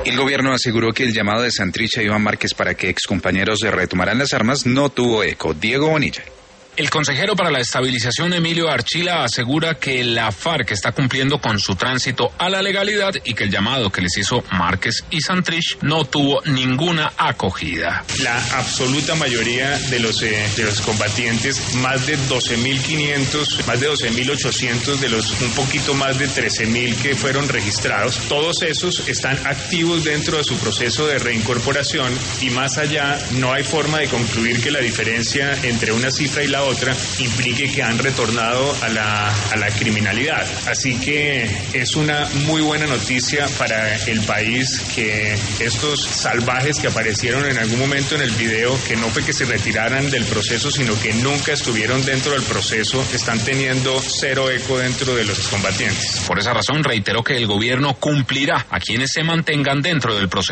El gobierno aseguró que el llamado de Santrich a Iván Márquez para que excompañeros retomaran las armas no tuvo eco. Diego Bonilla. El consejero para la estabilización, Emilio Archila, asegura que la FARC está cumpliendo con su tránsito a la legalidad y que el llamado que les hizo Márquez y Santrich no tuvo ninguna acogida. La absoluta mayoría de los combatientes, más de 12.500, más de 12.800 de los un poquito más de 13.000 que fueron registrados, todos esos están activos dentro de su proceso de reincorporación y más allá no hay forma de concluir que la diferencia entre una cifra y la otra implique que han retornado a la criminalidad. Así que es una muy buena noticia para el país que estos salvajes que aparecieron en algún momento en el video, que no fue que se retiraran del proceso, sino que nunca estuvieron dentro del proceso, están teniendo cero eco dentro de los combatientes. Por esa razón reiteró que el gobierno cumplirá a quienes se mantengan dentro del proceso.